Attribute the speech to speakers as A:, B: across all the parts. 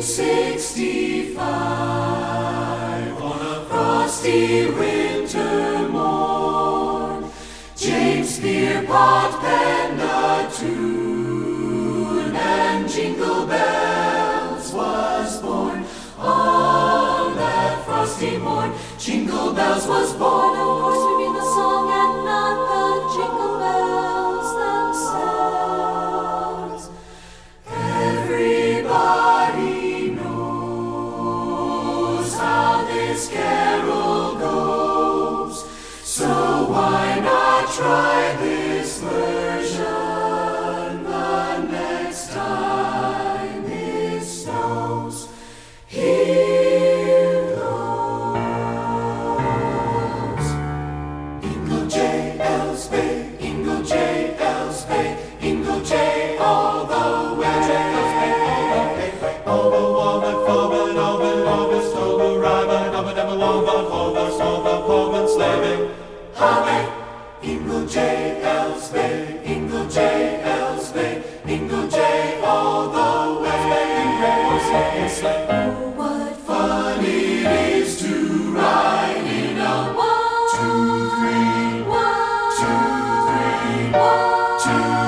A: 1865, on a frosty winter morn, James Pierpont penned a tune, and Jingle Bells was born. On that frosty morn, Jingle Bells was born. Of course we mean the song and not the jingle bells themselves. Everybody knows how this carol goes, so why not try this version the next time it snows? Here goes. Ingle J. Elspeth, Ingle J. Elspeth, Ingle J. all the way. Over Walnut, Forward, over, Stover, Ryman, over, Devil, over, Hover, Stover, Pullman, Slaving. Holly, Ingle J. Elspeth, Ingle J. Elspeth, Ingle J. all the way. Oh, what fun it is to ride in a 1, 2, 3, 1, 2, 3, 1,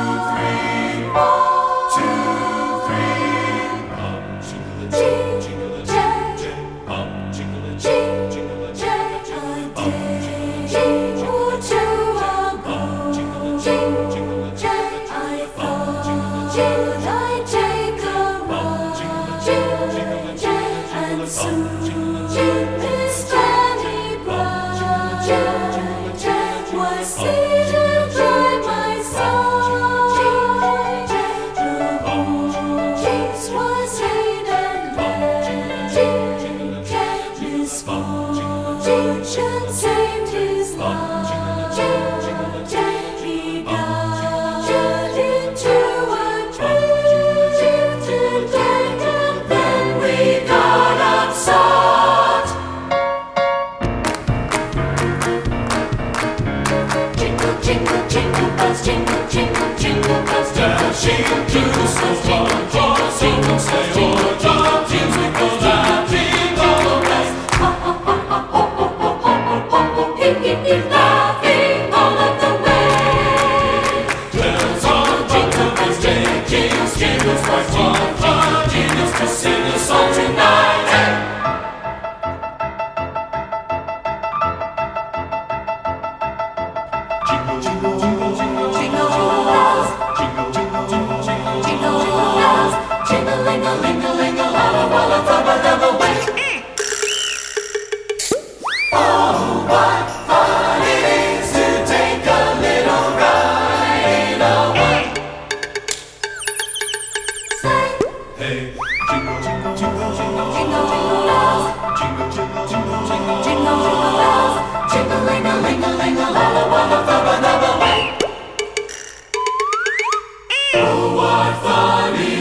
A: 2, 3, 1, 2, 3. Jingle J, jingle J, jingle J, jingle J, a day or two ago, Jingle J, I thought I'd take a ride, Jingle J, and soon Miss Fanny Brown was seated by my side. The horse was laid and led, misfortune saved his life. He got into a drifted lake, and then we got upset. Jingle, jingle, jingle bells, jingle, jingle, jingle bells, dashing through the snow. Jingle, jingle, jingle bells, jingle, jingle, jingle bells, jingle bells. Ha ha ha ha ho ho ho ho ho ho, hip hip hip, laughing all of the way. Bells on jingle bells, jingles, jingles, for jingle, jingles to sing a song tonight. Hey! Jingle, jingle, jingle, jingle, jingle, jingle bells. Jingle, jingle, jingle, jingle, jingle, jingle bells. Jingle-ling-a-ling-a-ling-a-la-la-la-la, thumba-thumba way. Oh, what fun it is to take a little ride away. Sleigh. Hey, jingle, jingle, jingle, jingle, jingle, jingle bells. Jingle, jingle, jingle, jingle, jingle, jingle bells. Jingle-ling-a-ling-a-ling-a-la-la-la-la, thumba-thumba way. Oh, what fun it is